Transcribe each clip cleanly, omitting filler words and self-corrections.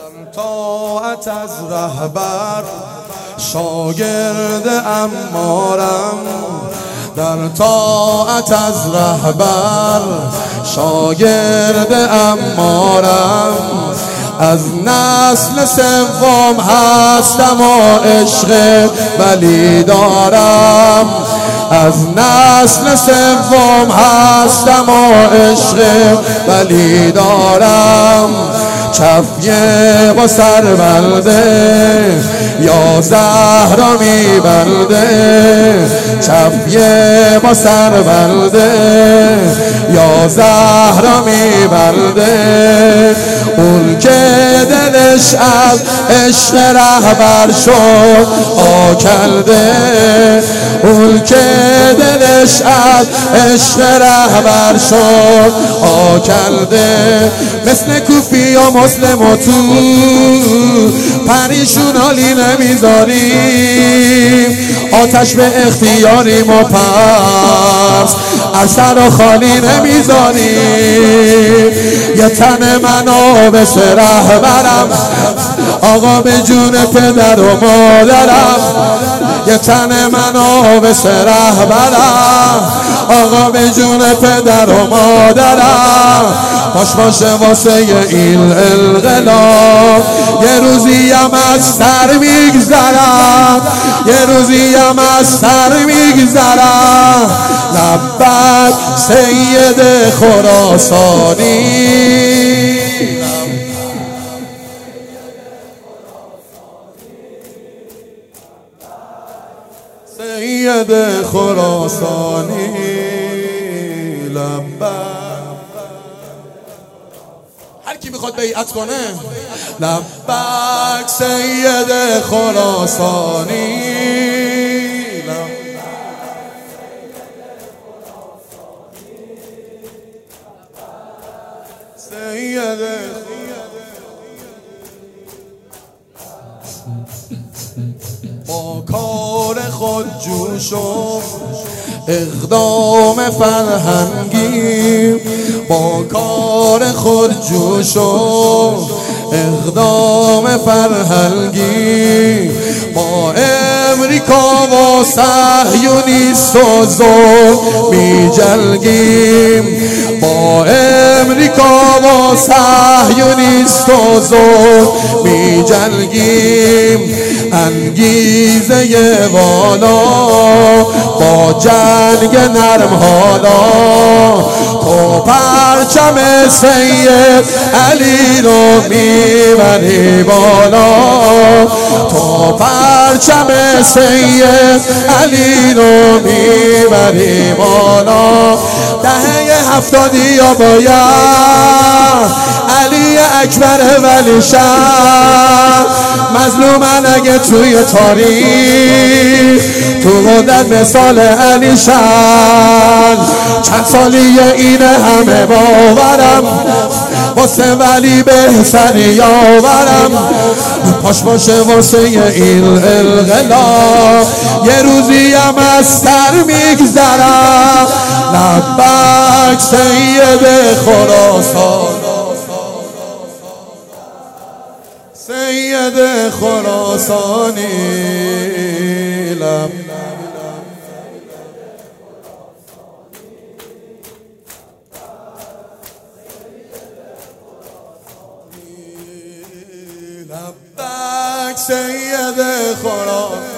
طاعت از رهبر شاگرد امارم، در طاعت از رهبر شاگرد امارم. از نسل سوم هستم و عشق ولی دارم، از نسل سوم هستم و عشق ولی دارم. چفیه با سر بلده یا زهرا می بلده، چفیه با سر بلده یا زهرا می بلده. اون که دلش از عشق رهبر شد آکنده، اون که دلش از عشق رهبر شد آکنده. مثل کوفی و مسلم و تو پریشون حالی نمیذاریم، آتش به اختیاریم و پس اثر و خالی نمیذاریم. یه تن منو به رهبرم آقا به جون پدر و مادرم، یه تن منو به رهبرم آقا به جون پدر و مادرم. باش باشه واسه این انقلاب، یه روزی هم از سر میگذرم، یه روزی هم از سر میگذرم. لبک سید خراسانی، سید خراسانی لبک. هر کی میخواد بیعت کنه لبک سید خراسانی، سید با کار خود جوشم اقدام فرهنگی، با کار خود جوشم اقدام فرهنگی. با امریکا و صهیونیست و ظلم می جنگیم، با امریکا و صهیونیست و ظلم می جنگیم. انگیزه والا با جنگ نرم حالا، تو پرچم سید علی رو میبری بالا، تو پرچم سید علی رو میبری بالا. دهه 70 یا باید علی اکبر ولی شهر مظلومن اگه توی تاریخ تو قدرت مثال علی شهر. چند سالیه این همه باورم واسه ولی بهتری یاورم. پاش باشه واسه این انقلاب، یه روزی هم از سر میگذرم. لبک سید خراسان، سید خراسانی لبک. لبک سید خراسانی،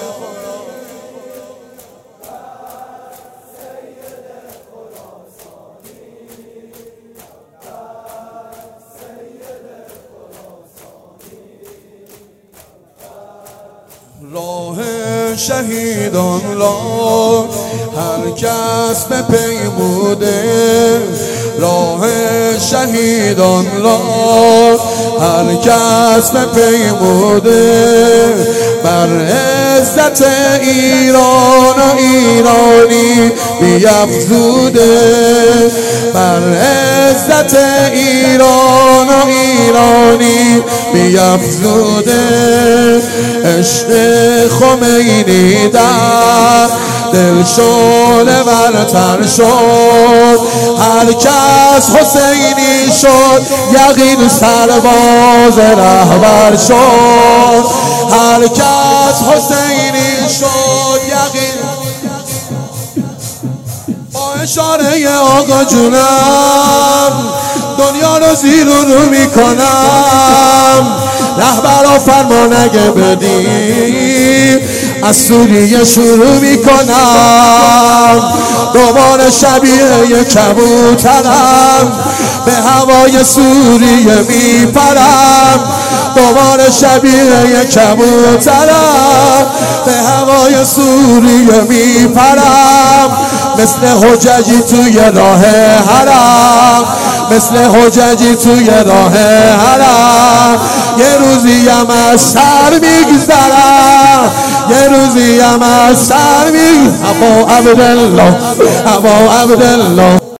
راه شهیدان را هر کس بپیموده، راه شهیدان را هر کس بپیموده. بر عزت ایران و ایرانی بیفزوده، بر عزت ایران و ایرانی بیفزوده. عشق خمینی در دل شعله برتر شد، هر کس حسینی شد یقین سرباز رهبر شد، هر کس حسینی شد یقین. با اشاره آقا جونم دنیا رو زیر و رو میکنم، رهبرا فرمان اگه بدی از سوریه شروع میکنم، دوباره شبیه یک کبوترم به هوای سوریه میپرم، دوباره شبیه یک کبوترم به هوای سوریه میپرم، مثل حججی توی راه حرم، مثل حججی توی راه حرم. یه روزی هم از سر میگذرم، یه روزی هم از سر میگذرم. ابا عبدالله، ابا عبدالله.